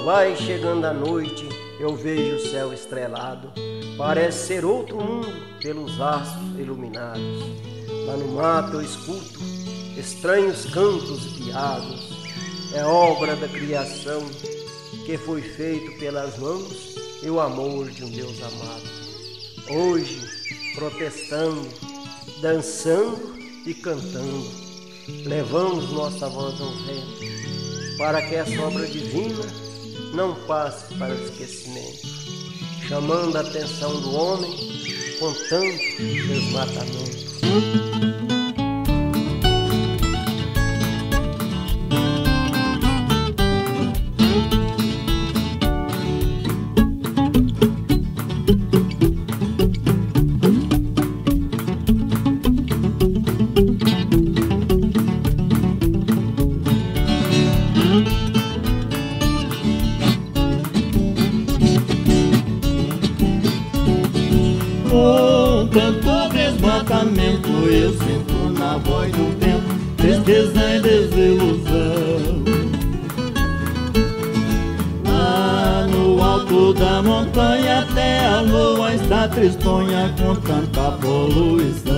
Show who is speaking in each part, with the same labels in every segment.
Speaker 1: Quando vai chegando a noite, eu vejo o céu estrelado, parece ser outro mundo pelos astros iluminados. Lá no mato eu escuto estranhos cantos e piados, é obra da criação que foi feito pelas mãos e o amor de um Deus amado. Hoje, protestando, dançando e cantando, levamos nossa voz ao vento, para que essa obra divina não passe para o esquecimento, chamando a atenção do homem com tanto desmatamento.
Speaker 2: Com tanto desmatamento eu sinto na voz do vento tristeza e desilusão. Lá no alto da montanha até a lua está tristonha com tanta poluição.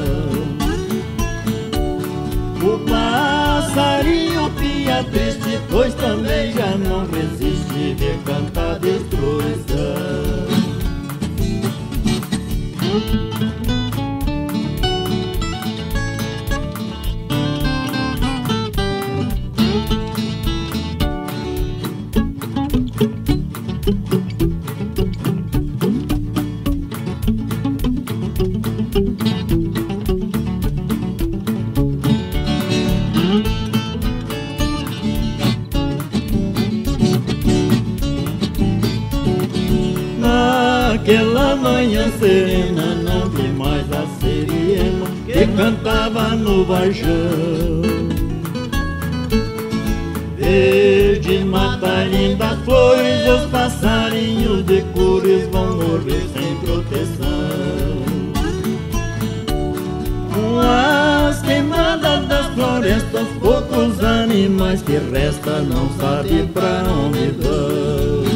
Speaker 2: O passarinho pia triste, pois também já não resiste de tanta destruição. Naquela manhã serena não vi mais a sirena que cantava no varjão. Verde mata lindas flores, os passarinhos de cores vão morrer sem proteção. Com as queimadas das florestas, poucos animais que resta não sabem pra onde vão.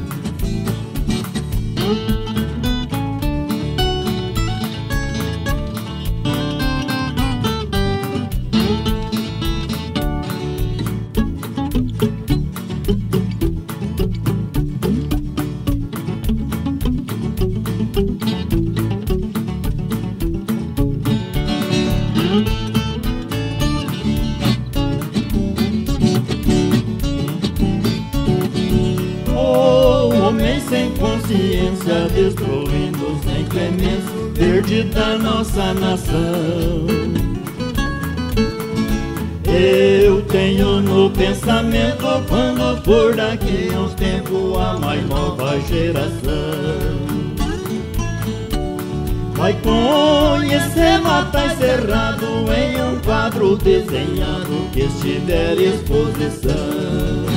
Speaker 2: Sem consciência, destruindo sem clemência, verde da nossa nação. Eu tenho no pensamento, quando for daqui a uns tempos, a mais nova geração vai conhecer Mata e Cerrado em um quadro desenhado que estiver em exposição.